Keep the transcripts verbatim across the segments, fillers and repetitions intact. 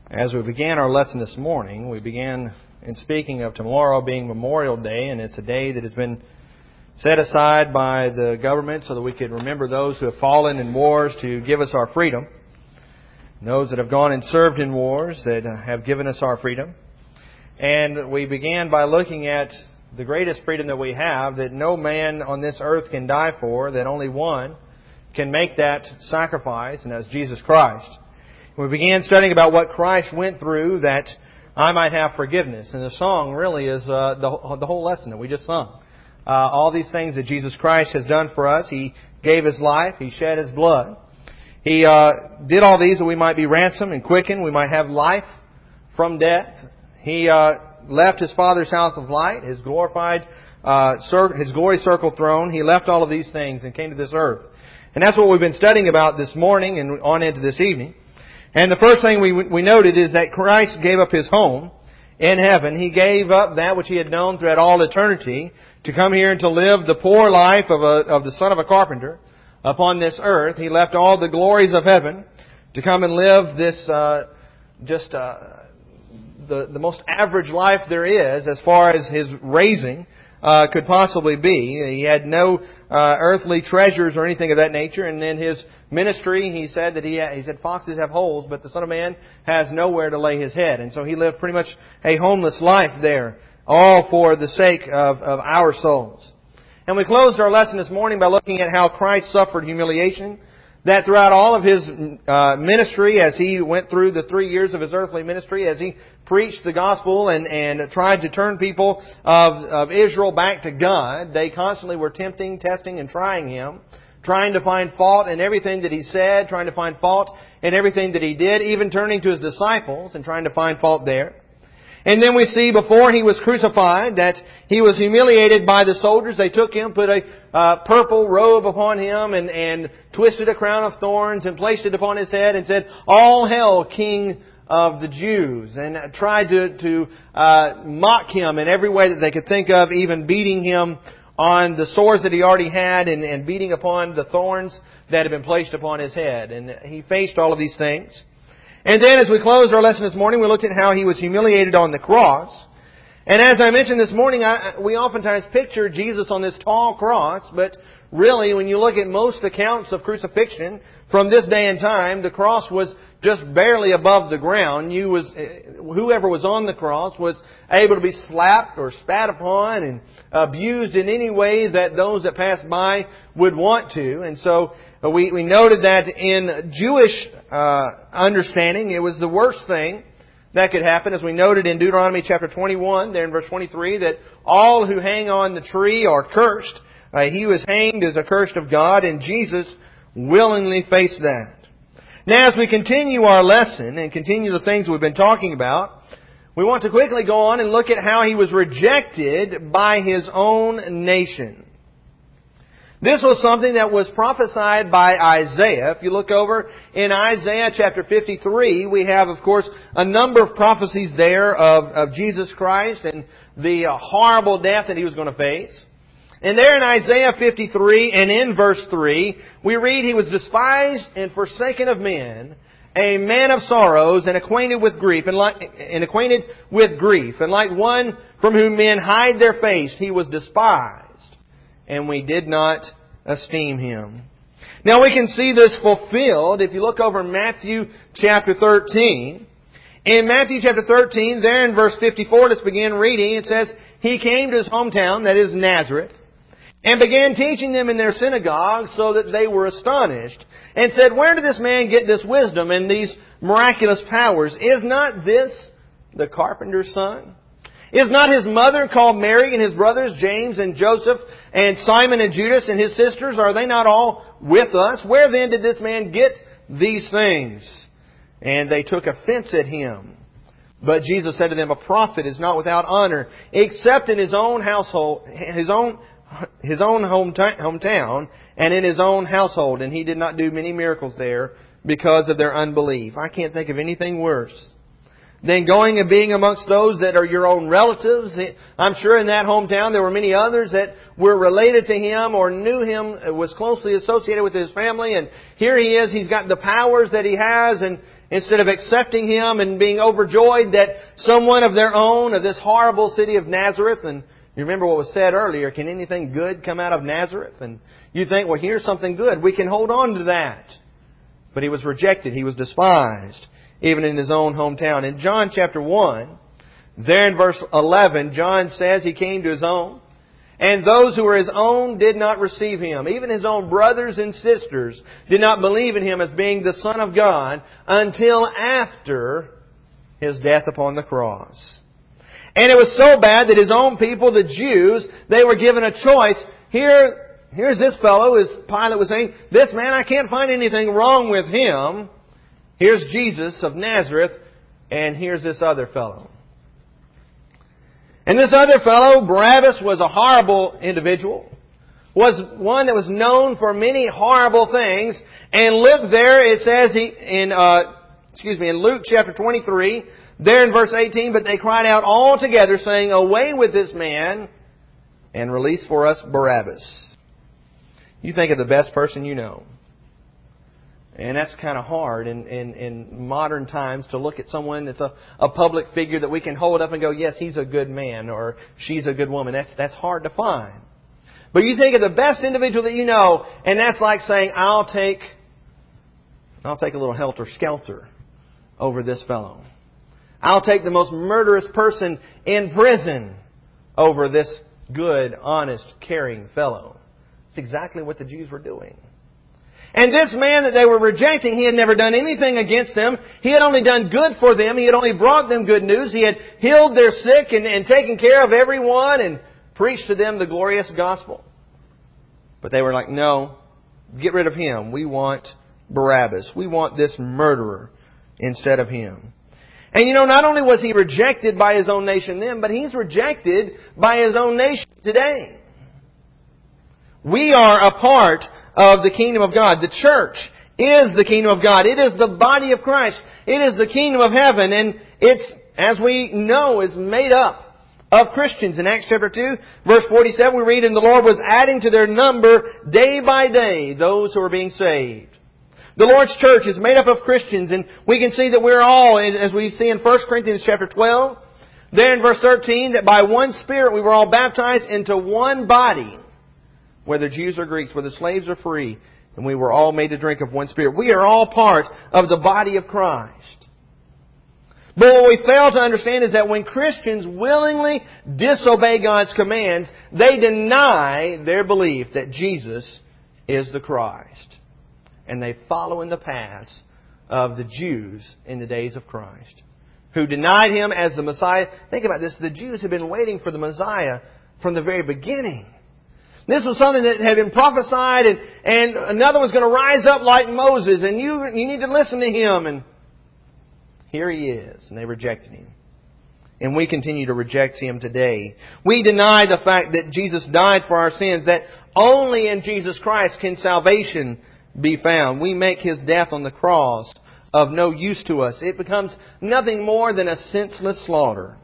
As we began our lesson this morning, we began in speaking of tomorrow being Memorial Day, and it's a day that has been set aside by the government so that we could remember those who have fallen in wars to give us our freedom, and those that have gone and served in wars that have given us our freedom. And we began by looking at the greatest freedom that we have, that no man on this earth can die for, that only one can make that sacrifice, and that's Jesus Christ. We began studying about what Christ went through that I might have forgiveness. And the song really is uh, the, the whole lesson that we just sung. Uh, all these things that Jesus Christ has done for us. He gave His life. He shed His blood. He uh, did all these that we might be ransomed and quickened. We might have life from death. He uh, left His Father's house of light, His glorified, uh, cir- His glory circle throne. He left all of these things and came to this earth. And that's what we've been studying about this morning and on into this evening. And the first thing we we noted is that Christ gave up His home in heaven. He gave up that which He had known throughout all eternity to come here and to live the poor life of a of the son of a carpenter upon this earth. He left all the glories of heaven to come and live this uh, just uh, the the most average life there is as far as His raising uh, could possibly be. He had no uh, earthly treasures or anything of that nature, and in His ministry, He said that he, he said foxes have holes, but the Son of Man has nowhere to lay His head. And so He lived pretty much a homeless life there, all for the sake of, of our souls. And we closed our lesson this morning by looking at how Christ suffered humiliation, that throughout all of His uh, ministry, as He went through the three years of His earthly ministry, as He preached the gospel and, and tried to turn people of, of Israel back to God, they constantly were tempting, testing, and trying Him, trying to find fault in everything that He said, trying to find fault in everything that He did, even turning to His disciples and trying to find fault there. And then we see before He was crucified that He was humiliated by the soldiers. They took Him, put a uh, purple robe upon Him and, and twisted a crown of thorns and placed it upon His head and said, "All hail, King of the Jews," and tried to, to uh, mock Him in every way that they could think of, even beating Him on the sores that He already had and, and beating upon the thorns that had been placed upon His head. And He faced all of these things. And then as we closed our lesson this morning, we looked at how He was humiliated on the cross. And as I mentioned this morning, I, we oftentimes picture Jesus on this tall cross, but really, when you look at most accounts of crucifixion from this day and time, the cross was just barely above the ground. You was, whoever was on the cross was able to be slapped or spat upon and abused in any way that those that passed by would want to. And so we, we noted that in Jewish uh, understanding, it was the worst thing that could happen, as we noted in Deuteronomy chapter twenty-one, there in verse twenty-three, that all who hang on the tree are cursed. Uh, he was hanged as accursed of God, and Jesus willingly faced that. Now, as we continue our lesson and continue the things we've been talking about, we want to quickly go on and look at how He was rejected by His own nation. This was something that was prophesied by Isaiah. If you look over in Isaiah chapter fifty-three, we have, of course, a number of prophecies there of, of Jesus Christ and the horrible death that He was going to face. And there in Isaiah fifty-three and in verse three, we read, "He was despised and forsaken of men, a man of sorrows and acquainted with grief, and, like, and acquainted with grief, and like one from whom men hide their face, He was despised, and we did not esteem Him." Now we can see this fulfilled if you look over in Matthew chapter thirteen. In Matthew chapter thirteen, there in verse fifty-four, let's begin reading. It says, "He came to His hometown," that is Nazareth, "and began teaching them in their synagogues, so that they were astonished, and said, 'Where did this man get this wisdom and these miraculous powers? Is not this the carpenter's son? Is not his mother called Mary, and his brothers James and Joseph and Simon and Judas, and his sisters? Are they not all with us? Where then did this man get these things?' And they took offense at Him. But Jesus said to them, 'A prophet is not without honor, except in his own household, his own his own hometown, and in his own household.' And He did not do many miracles there because of their unbelief." I can't think of anything worse than going and being amongst those that are your own relatives. I'm sure in that hometown there were many others that were related to Him or knew Him, was closely associated with His family. And here He is, He's got the powers that He has, and instead of accepting Him and being overjoyed that someone of their own, of this horrible city of Nazareth, and you remember what was said earlier, can anything good come out of Nazareth? And you think, well, here's something good. We can hold on to that. But He was rejected. He was despised, even in His own hometown. In John chapter one, there in verse eleven, John says He came to His own, and those who were His own did not receive Him. Even His own brothers and sisters did not believe in Him as being the Son of God until after His death upon the cross. And it was so bad that His own people, the Jews, they were given a choice. Here, here's this fellow, as Pilate was saying, this man, I can't find anything wrong with him. Here's Jesus of Nazareth, and here's this other fellow. And this other fellow, Barabbas, was a horrible individual. Was one that was known for many horrible things. And look there, it says he, in, uh, excuse me, in Luke chapter twenty-three, there in verse eighteen, but they cried out all together, saying, away with this man, and release for us Barabbas. You think of the best person you know. And that's kind of hard in, in, in modern times to look at someone that's a, a public figure that we can hold up and go, yes, he's a good man or she's a good woman. That's, that's hard to find. But you think of the best individual that you know, and that's like saying, I'll take, I'll take a little helter-skelter over this fellow. I'll take the most murderous person in prison over this good, honest, caring fellow. It's exactly what the Jews were doing. And this man that they were rejecting, he had never done anything against them. He had only done good for them. He had only brought them good news. He had healed their sick and, and taken care of everyone and preached to them the glorious gospel. But they were like, no, get rid of him. We want Barabbas. We want this murderer instead of him. And you know, not only was he rejected by his own nation then, but he's rejected by his own nation today. We are a part of the kingdom of God. The church is the kingdom of God. It is the body of Christ. It is the kingdom of heaven. And it's, as we know, is made up of Christians. In Acts chapter two, verse forty-seven, we read, and the Lord was adding to their number day by day those who were being saved. The Lord's church is made up of Christians, and we can see that we're all, as we see in First Corinthians chapter twelve, there in verse thirteen, that by one Spirit we were all baptized into one body, whether Jews or Greeks, whether slaves or free, and we were all made to drink of one Spirit. We are all part of the body of Christ. But what we fail to understand is that when Christians willingly disobey God's commands, they deny their belief that Jesus is the Christ. And they follow in the paths of the Jews in the days of Christ, who denied Him as the Messiah. Think about this. The Jews had been waiting for the Messiah from the very beginning. This was something that had been prophesied, and, and another was going to rise up like Moses, and you, you need to listen to him. And here He is, and they rejected Him. And we continue to reject Him today. We deny the fact that Jesus died for our sins, that only in Jesus Christ can salvation be found. We make His death on the cross of no use to us. It becomes nothing more than a senseless slaughter.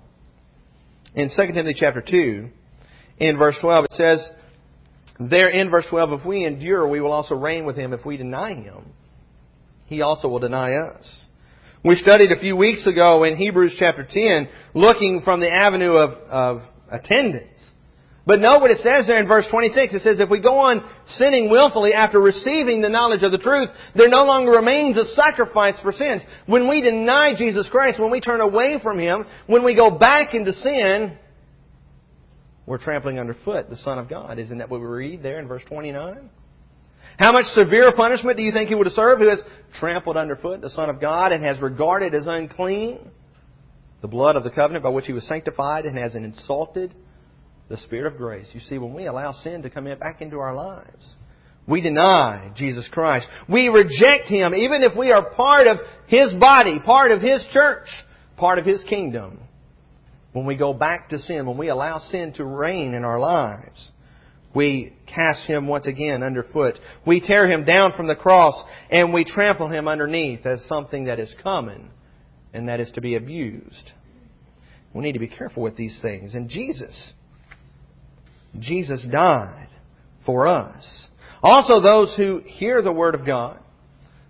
In Second Timothy chapter two, in verse twelve, it says, there in verse twelve, if we endure, we will also reign with Him. If we deny Him, He also will deny us. We studied a few weeks ago in Hebrews chapter ten, looking from the avenue of, of attendance. But note what it says there in verse twenty-six. It says, if we go on sinning willfully after receiving the knowledge of the truth, there no longer remains a sacrifice for sins. When we deny Jesus Christ, when we turn away from Him, when we go back into sin, we're trampling underfoot the Son of God. Isn't that what we read there in verse twenty-nine? How much severe punishment do you think He would have served who has trampled underfoot the Son of God and has regarded as unclean the blood of the covenant by which He was sanctified and has insulted the Spirit of grace? You see, when we allow sin to come in back into our lives, we deny Jesus Christ. We reject Him, even if we are part of His body, part of His church, part of His kingdom. When we go back to sin, when we allow sin to reign in our lives, we cast Him once again underfoot. We tear Him down from the cross and we trample Him underneath as something that is common and that is to be abused. We need to be careful with these things. And Jesus, Jesus died for us. Also those who hear the Word of God,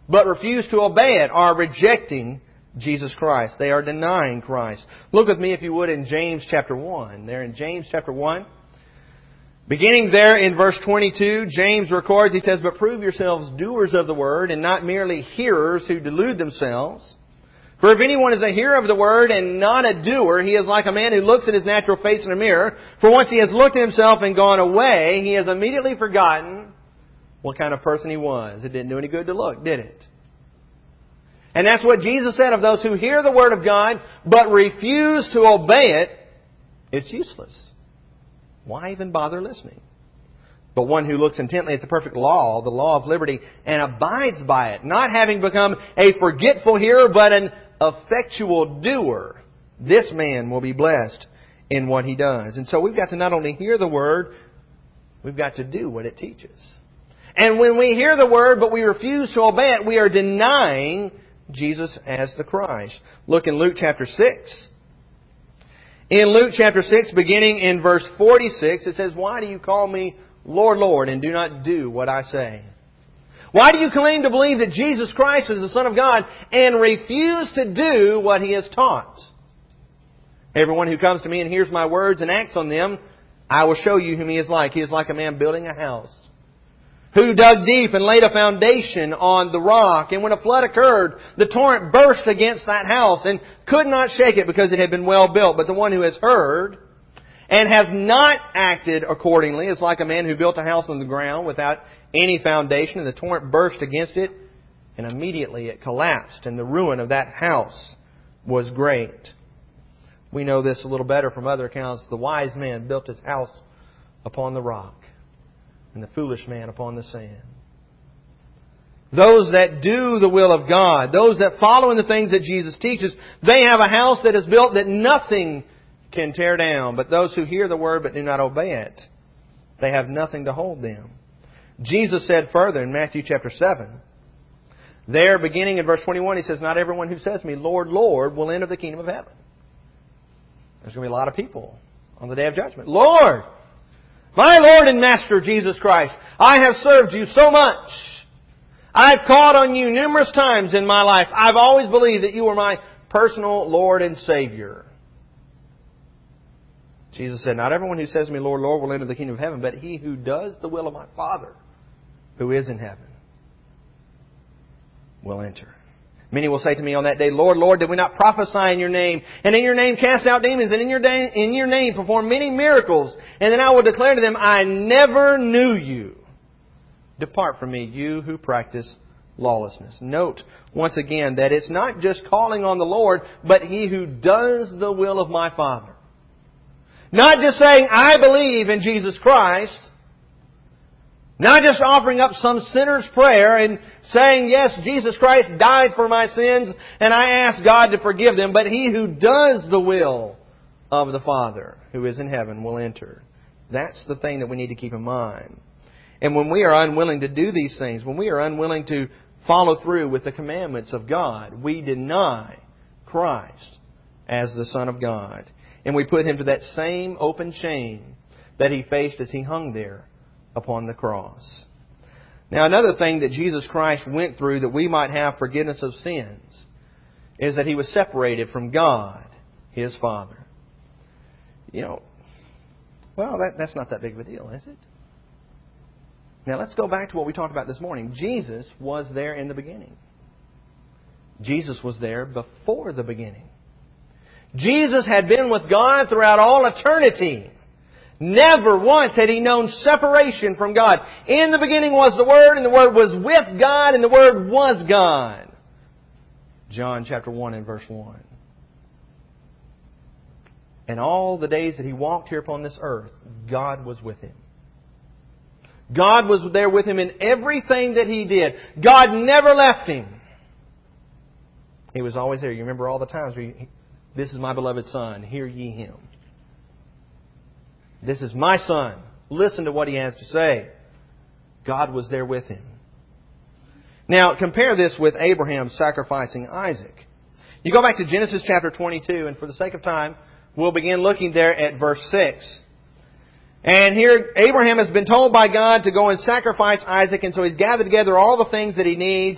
but refuse to obey it are rejecting Jesus Christ. They are denying Christ. Look with me, if you would, in James chapter one. There in James chapter one. Beginning there in verse twenty-two, James records, he says, "But prove yourselves doers of the word, and not merely hearers who delude themselves. For if anyone is a hearer of the word and not a doer, he is like a man who looks at his natural face in a mirror. For once he has looked at himself and gone away, he has immediately forgotten what kind of person he was." It didn't do any good to look, did it? And that's what Jesus said of those who hear the Word of God but refuse to obey it. It's useless. Why even bother listening? But one who looks intently at the perfect law, the law of liberty, and abides by it, not having become a forgetful hearer but an effectual doer, this man will be blessed in what he does. And so we've got to not only hear the Word, we've got to do what it teaches. And when we hear the Word but we refuse to obey it, we are denying Jesus as the Christ. Look in Luke chapter six. In Luke chapter six, beginning in verse forty-six, it says, "Why do you call me Lord, Lord, and do not do what I say? Why do you claim to believe that Jesus Christ is the Son of God and refuse to do what He has taught? Everyone who comes to me and hears my words and acts on them, I will show you whom he is like. He is like a man building a house, who dug deep and laid a foundation on the rock. And when a flood occurred, the torrent burst against that house and could not shake it because it had been well built. But the one who has heard and has not acted accordingly is like a man who built a house on the ground without any foundation. And the torrent burst against it, and immediately it collapsed. And the ruin of that house was great." We know this a little better from other accounts. The wise man built his house upon the rock, and the foolish man upon the sand. Those that do the will of God, those that follow in the things that Jesus teaches, they have a house that is built that nothing can tear down. But those who hear the word but do not obey it, they have nothing to hold them. Jesus said further in Matthew chapter seven, there beginning in verse twenty-one, He says, "Not everyone who says to me, Lord, Lord, will enter the kingdom of heaven." There's going to be a lot of people on the day of judgment. "Lord, my Lord and Master Jesus Christ, I have served you so much. I've called on you numerous times in my life. I've always believed that you were my personal Lord and Savior." Jesus said, "Not everyone who says to me, Lord, Lord, will enter the kingdom of heaven, but he who does the will of my Father who is in heaven will enter. Many will say to me on that day, Lord, Lord, did we not prophesy in your name, and in your name cast out demons, and in your, da- in your name perform many miracles? And then I will declare to them, I never knew you. Depart from me, you who practice lawlessness." Note once again that it's not just calling on the Lord, but he who does the will of my Father. Not just saying, I believe in Jesus Christ. Not just offering up some sinner's prayer and saying, yes, Jesus Christ died for my sins and I ask God to forgive them. But he who does the will of the Father who is in heaven will enter. That's the thing that we need to keep in mind. And when we are unwilling to do these things, when we are unwilling to follow through with the commandments of God, we deny Christ as the Son of God. And we put Him to that same open shame that He faced as He hung there upon the cross. Now, another thing that Jesus Christ went through that we might have forgiveness of sins is that He was separated from God, His Father. You know, well, that, that's not that big of a deal, is it? Now, let's go back to what we talked about this morning. Jesus was there in the beginning. Jesus was there before the beginning. Jesus had been with God throughout all eternity. Never once had He known separation from God. In the beginning was the Word, and the Word was with God, and the Word was God. John chapter one and verse one. And all the days that He walked here upon this earth, God was with Him. God was there with Him in everything that He did. God never left Him. He was always there. You remember all the times where He, this is my beloved Son, hear ye Him. This is my Son, listen to what He has to say. God was there with Him. Now, compare this with Abraham sacrificing Isaac. You go back to Genesis chapter twenty-two, and for the sake of time, we'll begin looking there at verse six. And here, Abraham has been told by God to go and sacrifice Isaac, and so he's gathered together all the things that he needs.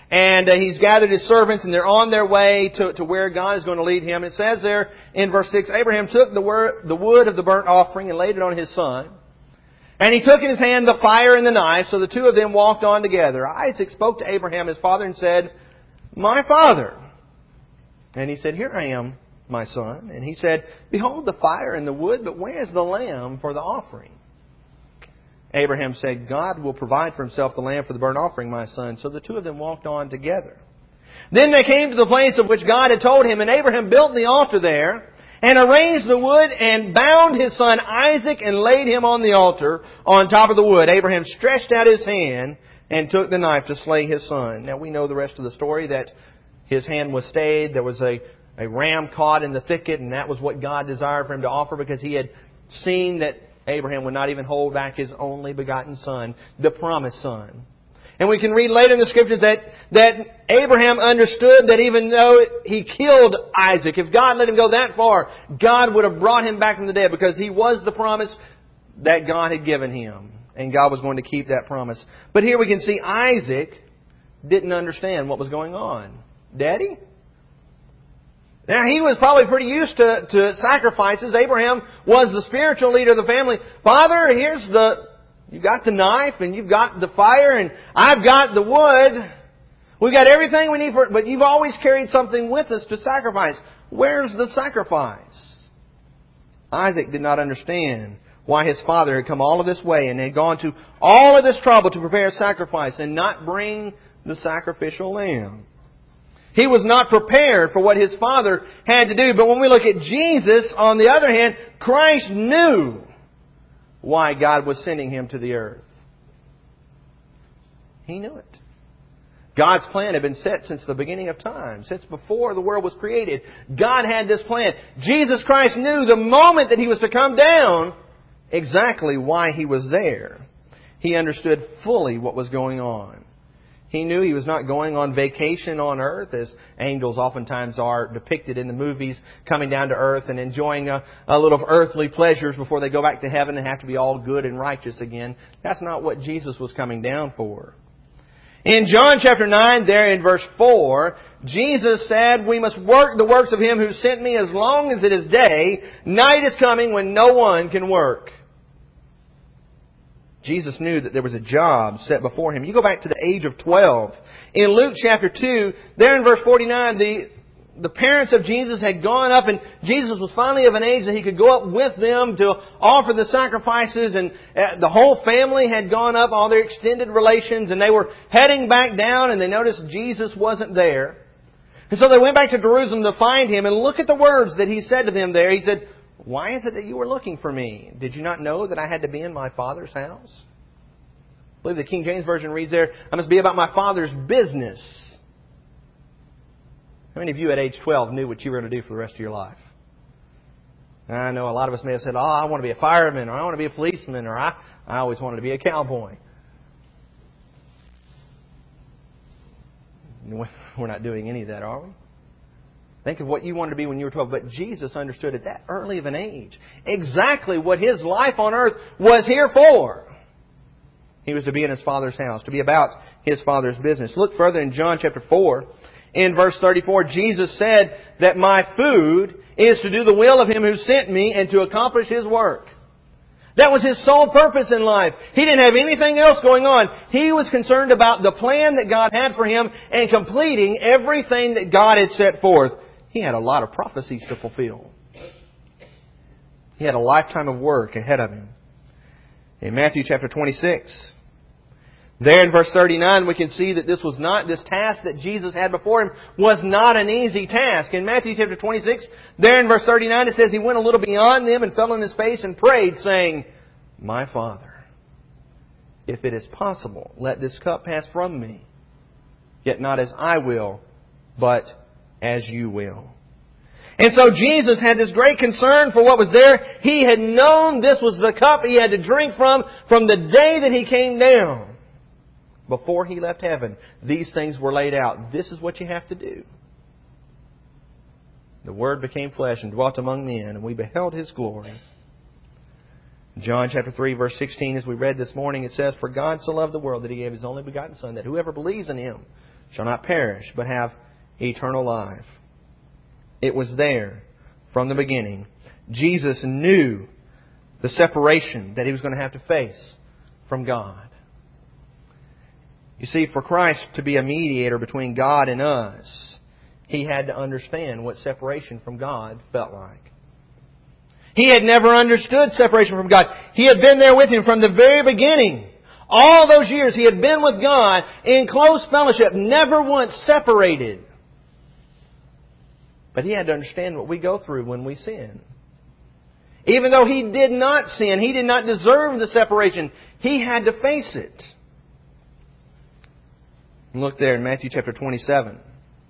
And uh, he's gathered his servants, and they're on their way to, to where God is going to lead him. It says there in verse six, Abraham took the, wor- the wood of the burnt offering and laid it on his son. And he took in his hand the fire and the knife, so the two of them walked on together. Isaac spoke to Abraham, his father, and said, "My father." And he said, "Here I am, my son." And he said, "Behold the fire and the wood, but where is the lamb for the offering?" Abraham said, "God will provide for himself the lamb for the burnt offering, my son." So the two of them walked on together. Then they came to the place of which God had told him, and Abraham built the altar there, and arranged the wood, and bound his son Isaac, and laid him on the altar on top of the wood. Abraham stretched out his hand, and took the knife to slay his son. Now we know the rest of the story, that his hand was stayed. There was a, a ram caught in the thicket, and that was what God desired for him to offer, because he had seen that Abraham would not even hold back his only begotten son, the promised son. And we can read later in the Scriptures that, that Abraham understood that even though he killed Isaac, if God let him go that far, God would have brought him back from the dead, because he was the promise that God had given him. And God was going to keep that promise. But here we can see Isaac didn't understand what was going on. Daddy? Now, he was probably pretty used to, to sacrifices. Abraham was the spiritual leader of the family. Father, here's the, you got the knife, and you've got the fire, and I've got the wood. We've got everything we need for it, but you've always carried something with us to sacrifice. Where's the sacrifice? Isaac did not understand why his father had come all of this way and had gone to all of this trouble to prepare a sacrifice and not bring the sacrificial lamb. He was not prepared for what his father had to do. But when we look at Jesus, on the other hand, Christ knew why God was sending Him to the earth. He knew it. God's plan had been set since the beginning of time, since before the world was created. God had this plan. Jesus Christ knew the moment that He was to come down exactly why He was there. He understood fully what was going on. He knew He was not going on vacation on earth, as angels oftentimes are depicted in the movies, coming down to earth and enjoying a, a little earthly pleasures before they go back to heaven and have to be all good and righteous again. That's not what Jesus was coming down for. In John chapter nine, there in verse four, Jesus said, "We must work the works of Him who sent me as long as it is day. Night is coming when no one can work." Jesus knew that there was a job set before Him. You go back to the age of twelve. In Luke chapter two, there in verse forty-nine, the, the parents of Jesus had gone up, and Jesus was finally of an age that He could go up with them to offer the sacrifices, and the whole family had gone up, all their extended relations, and they were heading back down, and they noticed Jesus wasn't there. And so they went back to Jerusalem to find Him, and look at the words that He said to them there. He said, "Why is it that you were looking for me? Did you not know that I had to be in my Father's house?" I believe the King James Version reads there, "I must be about my Father's business." How many of you at age twelve knew what you were going to do for the rest of your life? I know a lot of us may have said, "Oh, I want to be a fireman," or "I want to be a policeman," or I, I always wanted to be a cowboy. We're not doing any of that, are we? Think of what you wanted to be when you were twelve. But Jesus understood at that early of an age exactly what His life on earth was here for. He was to be in His Father's house, to be about His Father's business. Look further in John chapter four. In verse thirty-four, Jesus said that my food is to do the will of Him who sent me and to accomplish His work. That was His sole purpose in life. He didn't have anything else going on. He was concerned about the plan that God had for Him and completing everything that God had set forth. He had a lot of prophecies to fulfill. He had a lifetime of work ahead of Him. In Matthew chapter twenty-six, there in verse thirty-nine, we can see that this was not, this task that Jesus had before Him was not an easy task. In Matthew chapter twenty-six, there in verse thirty-nine, it says, He went a little beyond them and fell on His face and prayed, saying, "My Father, if it is possible, let this cup pass from me. Yet not as I will, but as You will." And so Jesus had this great concern for what was there. He had known this was the cup He had to drink from from the day that He came down. Before He left heaven, these things were laid out. This is what you have to do. The Word became flesh and dwelt among men, and we beheld His glory. John chapter three, verse sixteen, as we read this morning, it says, "For God so loved the world that He gave His only begotten Son, that whoever believes in Him shall not perish, but have eternal life. It was there from the beginning. Jesus knew the separation that He was going to have to face from God. You see, for Christ to be a mediator between God and us, He had to understand what separation from God felt like. He had never understood separation from God. He had been there with Him from the very beginning. All those years He had been with God in close fellowship, never once separated. But He had to understand what we go through when we sin. Even though He did not sin, He did not deserve the separation, He had to face it. And look there in Matthew chapter twenty-seven.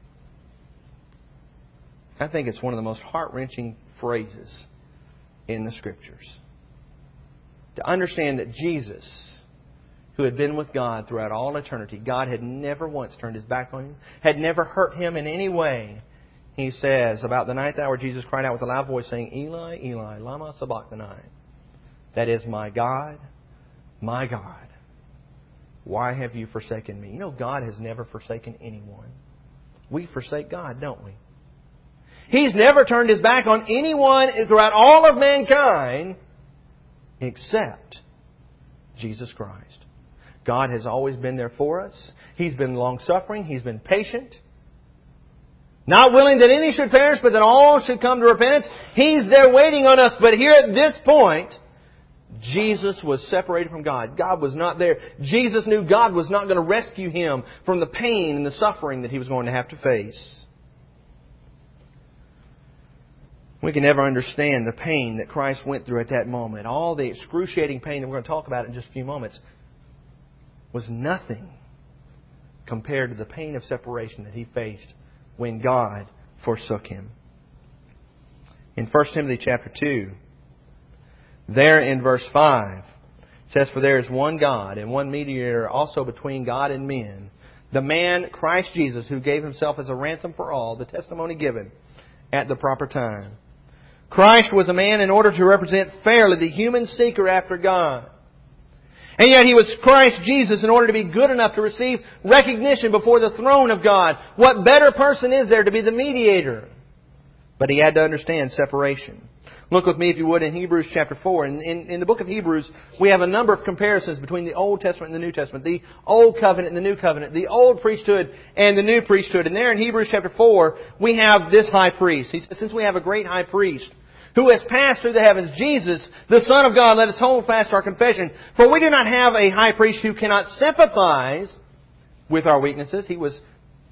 I think it's one of the most heart-wrenching phrases in the Scriptures. To understand that Jesus, who had been with God throughout all eternity, God had never once turned His back on Him, had never hurt Him in any way. He says, about the ninth hour, Jesus cried out with a loud voice, saying, Eli, Eli, lama sabachthani. That is, my God, my God, why have you forsaken me? You know, God has never forsaken anyone. We forsake God, don't we? He's never turned His back on anyone throughout all of mankind except Jesus Christ. God has always been there for us. He's been long-suffering. He's been patient. Not willing that any should perish, but that all should come to repentance. He's there waiting on us. But here at this point, Jesus was separated from God. God was not there. Jesus knew God was not going to rescue Him from the pain and the suffering that He was going to have to face. We can never understand the pain that Christ went through at that moment. All the excruciating pain that we're going to talk about in just a few moments was nothing compared to the pain of separation that He faced when God forsook Him. In First Timothy chapter two, there in verse five, it says, For there is one God and one mediator also between God and men, the man Christ Jesus, who gave Himself as a ransom for all, the testimony given at the proper time. Christ was a man in order to represent fairly the human seeker after God. And yet He was Christ Jesus in order to be good enough to receive recognition before the throne of God. What better person is there to be the mediator? But He had to understand separation. Look with me, if you would, in Hebrews chapter four. In, in, in the book of Hebrews, we have a number of comparisons between the Old Testament and the New Testament. The Old Covenant and the New Covenant. The Old Priesthood and the New Priesthood. And there in Hebrews chapter four, we have this high priest. He says, since we have a great high priest who has passed through the heavens, Jesus, the Son of God, let us hold fast our confession. For we do not have a high priest who cannot sympathize with our weaknesses. He was,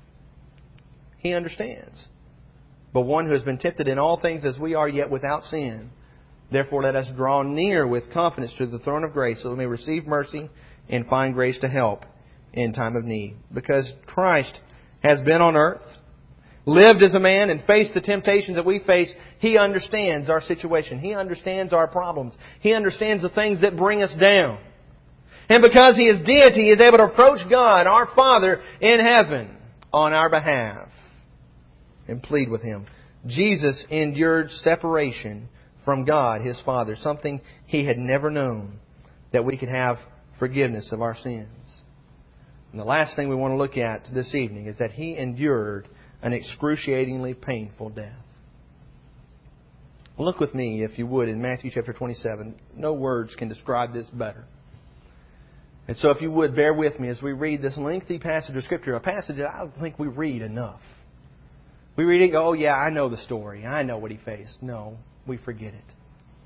He understands. But one who has been tempted in all things as we are, yet without sin. Therefore let us draw near with confidence to the throne of grace, so that we may receive mercy and find grace to help in time of need. Because Christ has been on earth, lived as a man, and faced the temptations that we face, He understands our situation. He understands our problems. He understands the things that bring us down. And because He is deity, He is able to approach God, our Father in heaven, on our behalf and plead with Him. Jesus endured separation from God, His Father, something He had never known, that we could have forgiveness of our sins. And the last thing we want to look at this evening is that He endured an excruciatingly painful death. Look with me, if you would, in Matthew chapter twenty-seven. No words can describe this better. And so if you would, bear with me as we read this lengthy passage of Scripture, a passage that I don't think we read enough. We read it and go, oh yeah, I know the story. I know what He faced. No, we forget it.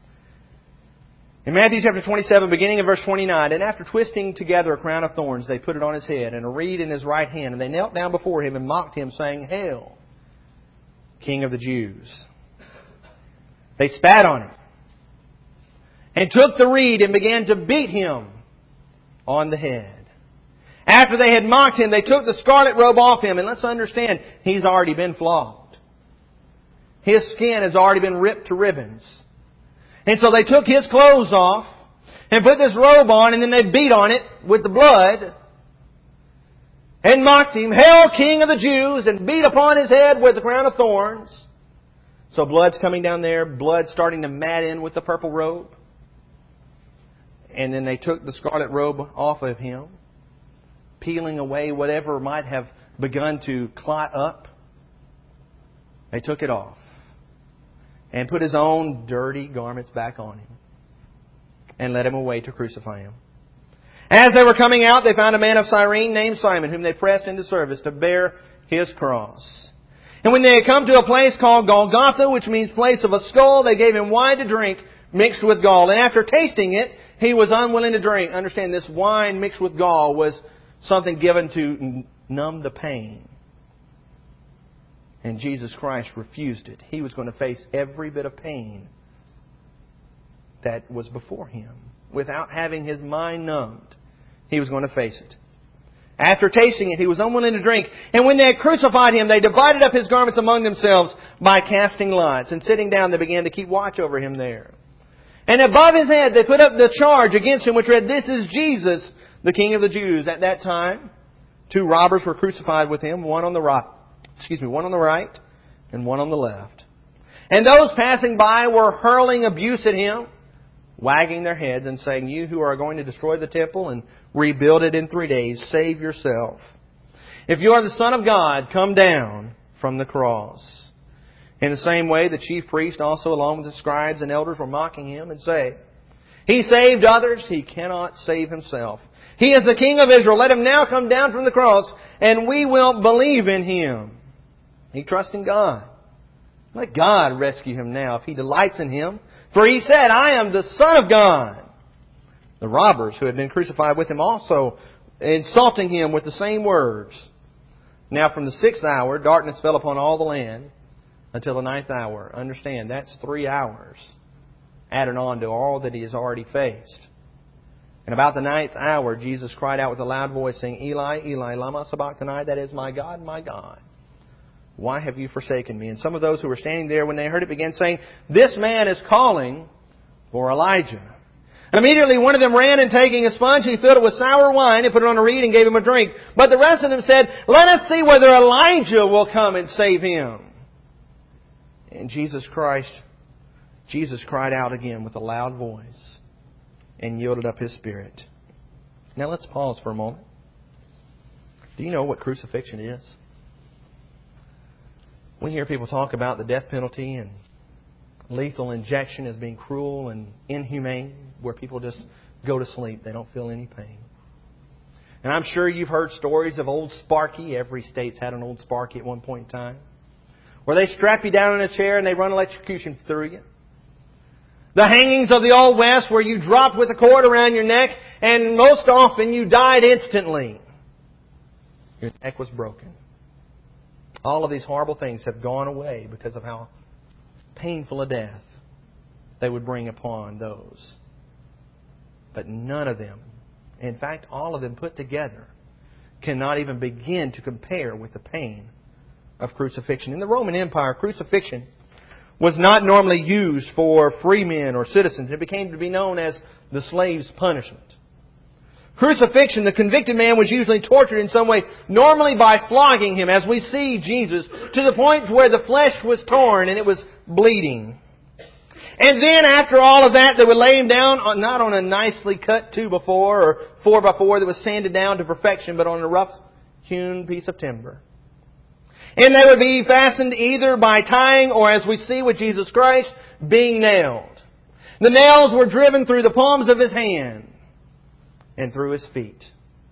In Matthew chapter twenty-seven, beginning in verse twenty-nine, and after twisting together a crown of thorns, they put it on His head and a reed in His right hand. And they knelt down before Him and mocked Him, saying, Hail, King of the Jews. They spat on Him and took the reed and began to beat Him on the head. After they had mocked Him, they took the scarlet robe off Him. And let's understand, He's already been flogged. His skin has already been ripped to ribbons. And so they took His clothes off and put this robe on, and then they beat on it with the blood and mocked Him, Hail, King of the Jews, and beat upon His head with the crown of thorns. So blood's coming down there, blood starting to mat in with the purple robe. And then they took the scarlet robe off of Him, peeling away whatever might have begun to clot up, they took it off and put His own dirty garments back on Him and led Him away to crucify Him. As they were coming out, they found a man of Cyrene named Simon, whom they pressed into service to bear His cross. And when they had come to a place called Golgotha, which means place of a skull, they gave Him wine to drink mixed with gall. And after tasting it, He was unwilling to drink. Understand, this wine mixed with gall was something given to numb the pain. And Jesus Christ refused it. He was going to face every bit of pain that was before Him. Without having His mind numbed, He was going to face it. After tasting it, He was unwilling to drink. And when they had crucified Him, they divided up His garments among themselves by casting lots. And sitting down, they began to keep watch over Him there. And above His head, they put up the charge against Him, which read, "This is Jesus, the King of the Jews." At that time, two robbers were crucified with Him, one on the right, excuse me, one on the right and one on the left. And those passing by were hurling abuse at Him, wagging their heads and saying, "You who are going to destroy the temple and rebuild it in three days, save yourself. If you are the Son of God, come down from the cross." In the same way, the chief priest also, along with the scribes and elders, were mocking Him and saying, "He saved others, He cannot save Himself. He is the King of Israel. Let Him now come down from the cross, and we will believe in Him." He trusts in God. Let God rescue him now if He delights in Him. For He said, "I am the Son of God." The robbers who had been crucified with Him also insulting Him with the same words. Now from the sixth hour, darkness fell upon all the land until the ninth hour. Understand, that's three hours added on to all that He has already faced. And about the ninth hour, Jesus cried out with a loud voice, saying, "Eli, Eli, lama sabachthani?" That is, "My God, my God, why have You forsaken Me?" And some of those who were standing there, when they heard it, began saying, "This man is calling for Elijah." And immediately one of them ran, and taking a sponge, he filled it with sour wine and put it on a reed and gave him a drink. But the rest of them said, "Let us see whether Elijah will come and save him." And Jesus Christ, Jesus cried out again with a loud voice and yielded up His spirit. Now let's pause for a moment. Do you know what crucifixion is? We hear people talk about the death penalty and lethal injection as being cruel and inhumane, where people just go to sleep. They don't feel any pain. And I'm sure you've heard stories of Old Sparky. Every state's had an Old Sparky at one point in time, where they strap you down in a chair and they run electrocution through you. The hangings of the Old West, where you dropped with a cord around your neck and most often you died instantly. Your neck was broken. All of these horrible things have gone away because of how painful a death they would bring upon those. But none of them, in fact, all of them put together, cannot even begin to compare with the pain of crucifixion. In the Roman Empire, crucifixion was not normally used for free men or citizens. It became to be known as the slave's punishment. Crucifixion, the convicted man was usually tortured in some way, normally by flogging him, as we see Jesus, to the point where the flesh was torn and it was bleeding. And then after all of that, they would lay him down, on, not on a nicely cut two by four or four by four that was sanded down to perfection, but on a rough hewn piece of timber. And they would be fastened either by tying or, as we see with Jesus Christ, being nailed. The nails were driven through the palms of His hand and through His feet.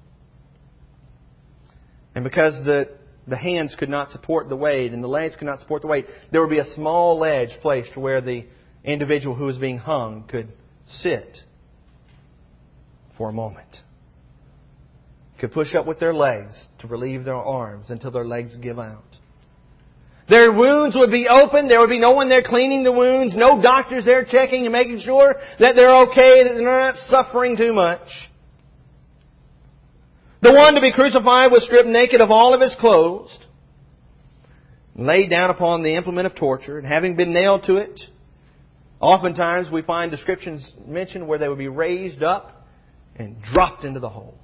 And because the, the hands could not support the weight and the legs could not support the weight, there would be a small ledge placed where the individual who was being hung could sit for a moment. Could push up with their legs to relieve their arms until their legs give out. Their wounds would be open. There would be no one there cleaning the wounds. No doctors there checking and making sure that they're okay, that they're not suffering too much. The one to be crucified was stripped naked of all of his clothes, laid down upon the implement of torture, and having been nailed to it, oftentimes we find descriptions mentioned where they would be raised up and dropped into the hole.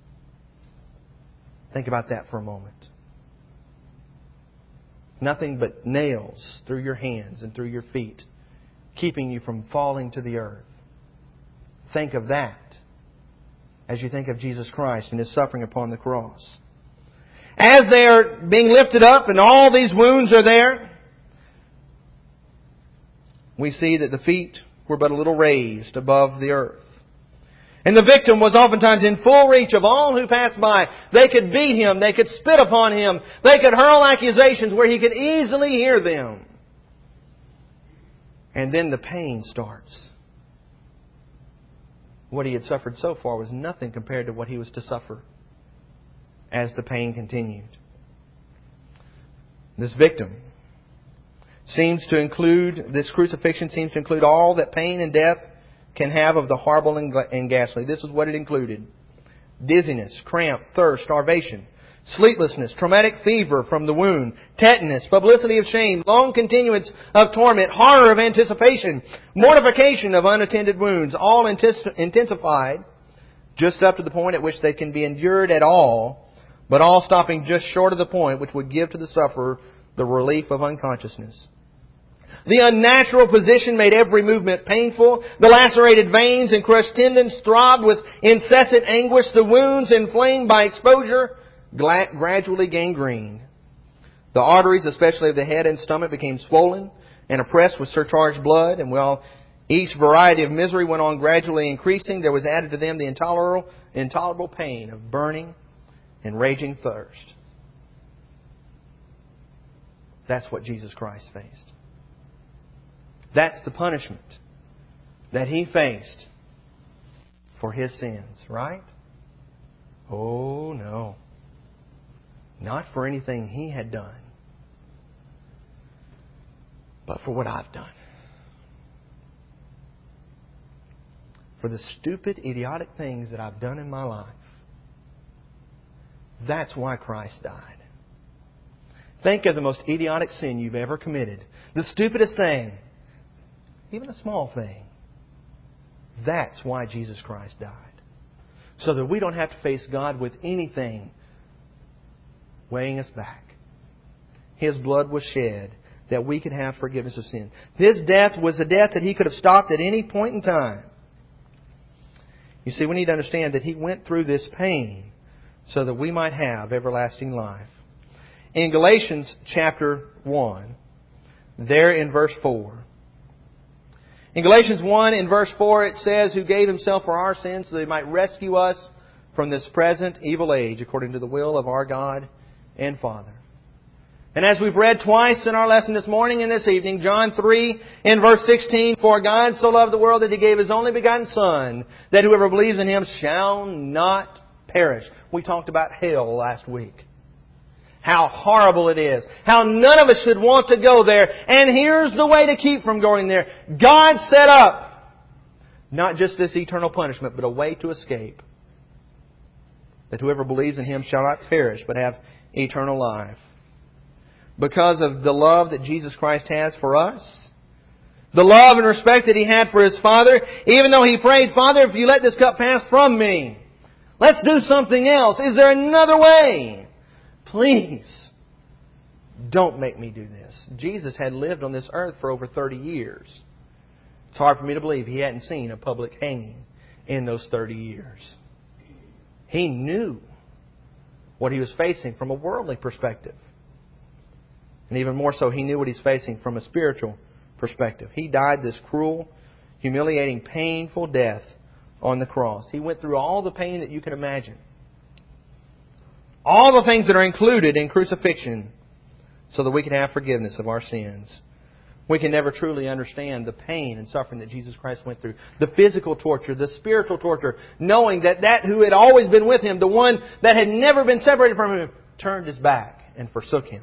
Think about that for a moment. Nothing but nails through your hands and through your feet, keeping you from falling to the earth. Think of that as you think of Jesus Christ and His suffering upon the cross. as they are being lifted up and all these wounds are there, we see that the feet were but a little raised above the earth. And the victim was oftentimes in full reach of all who passed by. They could beat him. They could spit upon him. They could hurl accusations where he could easily hear them. And then the pain starts. What he had suffered so far was nothing compared to what he was to suffer as the pain continued. This victim seems to include, this crucifixion seems to include all that pain and death can have of the horrible and ghastly. This is what it included: dizziness, cramp, thirst, starvation, sleeplessness, traumatic fever from the wound, tetanus, publicity of shame, long continuance of torment, horror of anticipation, mortification of unattended wounds, all intensified just up to the point at which they can be endured at all, but all stopping just short of the point which would give to the sufferer the relief of unconsciousness. The unnatural position made every movement painful. The lacerated veins and crushed tendons throbbed with incessant anguish. The wounds, inflamed by exposure, gradually gangrened. The arteries, especially of the head and stomach, became swollen and oppressed with surcharged blood. And while each variety of misery went on gradually increasing, there was added to them the intolerable, intolerable pain of burning and raging thirst. That's what Jesus Christ faced. That's the punishment that He faced for His sins, right? Oh, no. Not for anything He had done, but for what I've done. For the stupid, idiotic things that I've done in my life. That's why Christ died. Think of the most idiotic sin you've ever committed. The stupidest thing. Even a small thing. That's why Jesus Christ died. So that we don't have to face God with anything weighing us back. His blood was shed that we could have forgiveness of sin. His death was a death that He could have stopped at any point in time. You see, we need to understand that He went through this pain so that we might have everlasting life. In Galatians chapter one, there in verse four, in Galatians one, in verse four, it says, who gave Himself for our sins so that He might rescue us from this present evil age, according to the will of our God and Father. And as we've read twice in our lesson this morning and this evening, John three, in verse sixteen, for God so loved the world that He gave His only begotten Son, that whoever believes in Him shall not perish. We talked about hell last week. How horrible it is. How none of us should want to go there. And here's the way to keep from going there. God set up not just this eternal punishment, but a way to escape. That whoever believes in Him shall not perish, but have eternal life. Because of the love that Jesus Christ has for us. The love and respect that He had for His Father. Even though He prayed, Father, if You let this cup pass from me, let's do something else. Is there another way? Please, don't make me do this. Jesus had lived on this earth for over thirty years. It's hard for me to believe He hadn't seen a public hanging in those thirty years. He knew what He was facing from a worldly perspective. And even more so, He knew what He's facing from a spiritual perspective. He died this cruel, humiliating, painful death on the cross. He went through all the pain that you can imagine. All the things that are included in crucifixion so that we can have forgiveness of our sins. We can never truly understand the pain and suffering that Jesus Christ went through. The physical torture, the spiritual torture, knowing that that who had always been with Him, the one that had never been separated from Him, turned His back and forsook Him.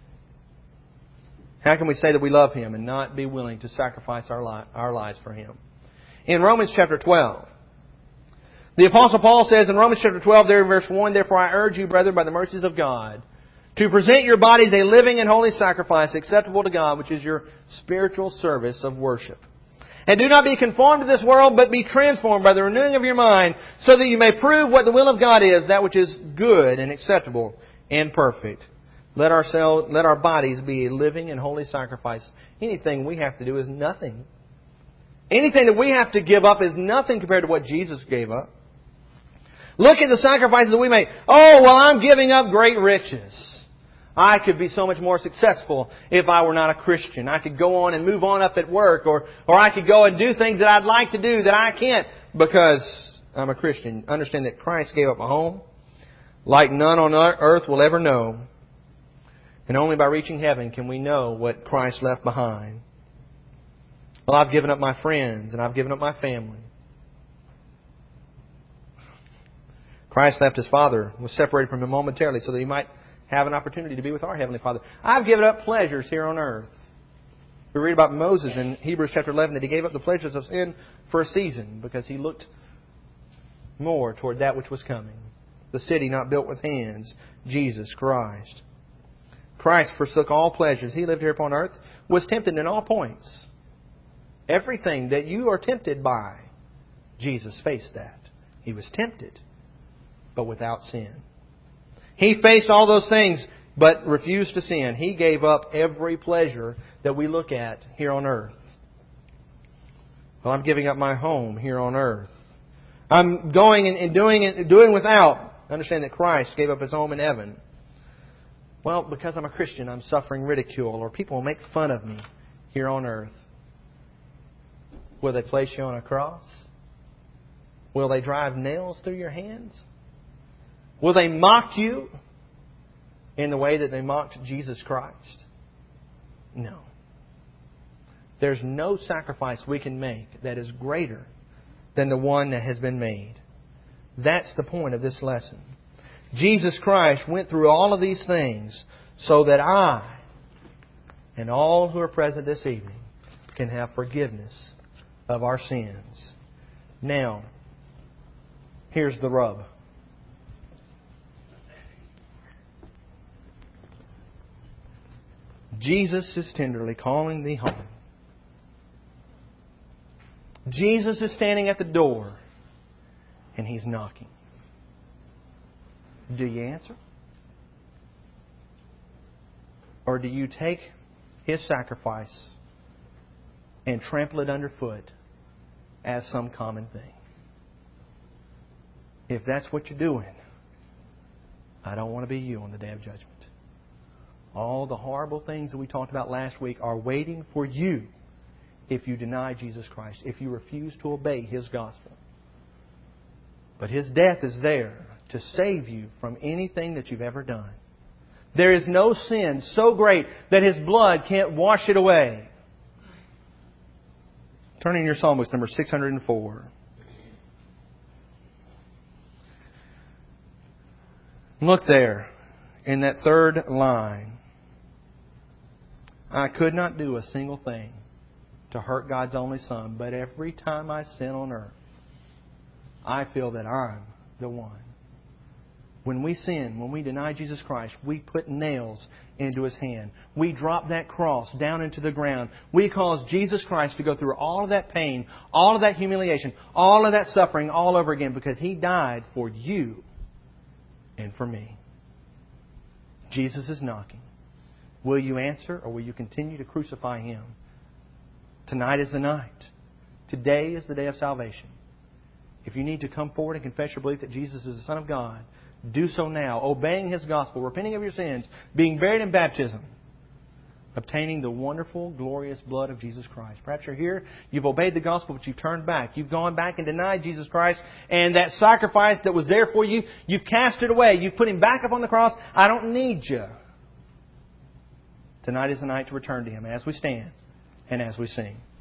How can we say that we love Him and not be willing to sacrifice our, li- our lives for Him? In Romans chapter twelve, the Apostle Paul says in Romans chapter twelve, there in verse one, therefore I urge you, brethren, by the mercies of God, to present your bodies a living and holy sacrifice acceptable to God, which is your spiritual service of worship. And do not be conformed to this world, but be transformed by the renewing of your mind, so that you may prove what the will of God is, that which is good and acceptable and perfect. Let ourselves, let our bodies be a living and holy sacrifice. Anything we have to do is nothing. Anything that we have to give up is nothing compared to what Jesus gave up. Look at the sacrifices that we make. Oh, well, I'm giving up great riches. I could be so much more successful if I were not a Christian. I could go on and move on up at work, or, or I could go and do things that I'd like to do that I can't because I'm a Christian. Understand that Christ gave up a home like none on earth will ever know. And only by reaching heaven can we know what Christ left behind. Well, I've given up my friends and I've given up my family. Christ left His Father, was separated from Him momentarily so that He might have an opportunity to be with our Heavenly Father. I've given up pleasures here on earth. We read about Moses in Hebrews chapter eleven that he gave up the pleasures of sin for a season because he looked more toward that which was coming. The city not built with hands, Jesus Christ. Christ forsook all pleasures. He lived here upon earth, was tempted in all points. Everything that you are tempted by, Jesus faced that. He was tempted, but without sin. He faced all those things, but refused to sin. He gave up every pleasure that we look at here on earth. Well, I'm giving up my home here on earth. I'm going and doing and doing without. Understand that Christ gave up His home in heaven. Well, because I'm a Christian, I'm suffering ridicule, or people will make fun of me here on earth. Will they place you on a cross? Will they drive nails through your hands? Will they mock you in the way that they mocked Jesus Christ? No. There's no sacrifice we can make that is greater than the one that has been made. That's the point of this lesson. Jesus Christ went through all of these things so that I and all who are present this evening can have forgiveness of our sins. Now, here's the rub. Jesus is tenderly calling thee home. Jesus is standing at the door and He's knocking. Do you answer? Or do you take His sacrifice and trample it underfoot as some common thing? If that's what you're doing, I don't want to be you on the day of judgment. All the horrible things that we talked about last week are waiting for you if you deny Jesus Christ, if you refuse to obey His gospel. But His death is there to save you from anything that you've ever done. There is no sin so great that His blood can't wash it away. Turn in your psalm book, number six hundred four. Look there in that third line. I could not do a single thing to hurt God's only Son, but every time I sin on earth, I feel that I'm the one. When we sin, when we deny Jesus Christ, we put nails into His hand. We drop that cross down into the ground. We cause Jesus Christ to go through all of that pain, all of that humiliation, all of that suffering all over again because He died for you and for me. Jesus is knocking. Will you answer or will you continue to crucify Him? Tonight is the night. Today is the day of salvation. If you need to come forward and confess your belief that Jesus is the Son of God, do so now, obeying His gospel, repenting of your sins, being buried in baptism, obtaining the wonderful, glorious blood of Jesus Christ. Perhaps you're here, you've obeyed the gospel, but you've turned back. You've gone back and denied Jesus Christ, and that sacrifice that was there for you, you've cast it away. You've put Him back up on the cross. I don't need you. Tonight is the night to return to Him as we stand and as we sing.